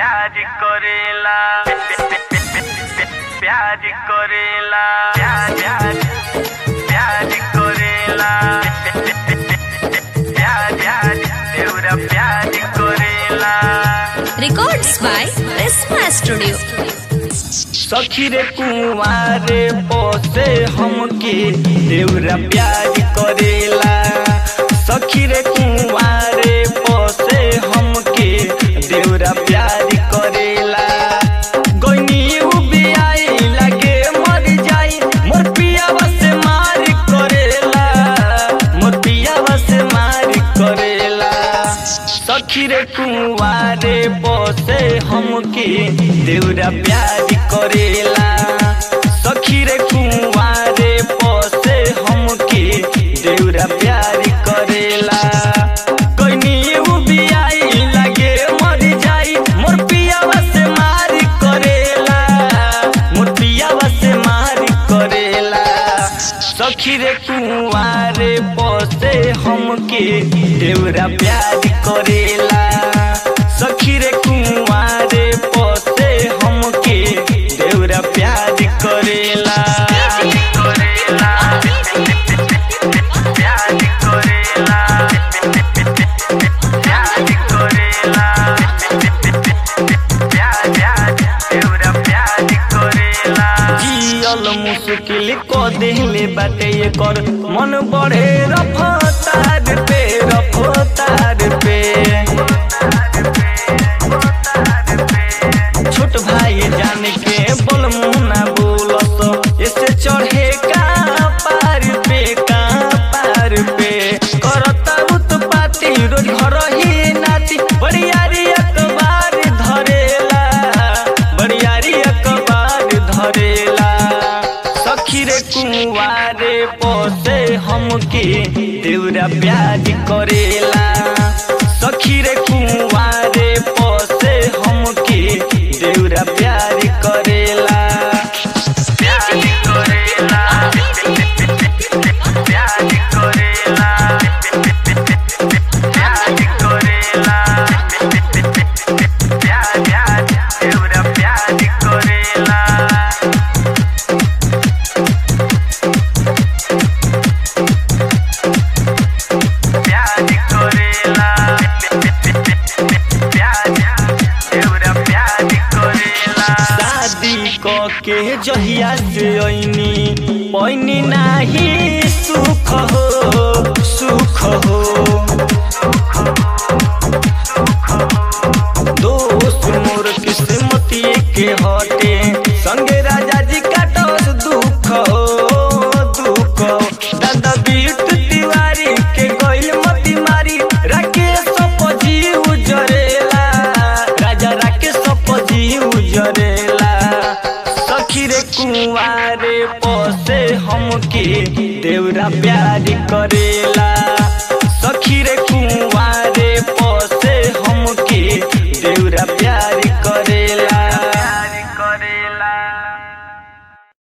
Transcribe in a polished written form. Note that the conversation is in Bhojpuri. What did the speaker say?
प्यार करेला प्यार करेला प्यार करेला प्यार देवरा प्यार करेला। Records by Prisma Studio। सखी रे कुंवारे पोसे हमके देवरा प्यार करेला। सखी रे कुंवारे पोसे हमके देवरा प्यार करेला। गोइनी उबी आई लगे मर जाई मोर पियावा से मार करेला। मोर पियावा से मार करेला। सखी रे कुंवारे पोसे हमके देवरा प्यार करेला। सखी रे कुंवारे पोसे हमके देवरा प्यार करेला। कोइनी उबी आई लगे मर जाई मोर पियावा से मार करेला। मोर पियावा से मार करेला। सखी रे कुंवारे पोसे हमके देवरा प्यार करेला। सखी रे कुंवारे पोसे हमके देवरा प्यार करेला। मुश्किल को देहले बाटे कर मन बढ़े रफ्तार पे रफ्तार पे। छोट भाई जान के बोल मुना बोलत ऐसे चढ़े का पार पे करता उत्पाती रोज घर ही नाती बड़ियारी अखबार धरेला बड़ियारी अखबार धरेला। सखी रे कुंवारे पोसे हमके देवरा प्यार करेला। सखी रे कुंवारे पोसे हमके देवरा प्यार करेला। प्यार करेला प्यार करेला प्यार करेला प्यार देवरा प्यार करेला। शादी के जहिया से पैनी नाही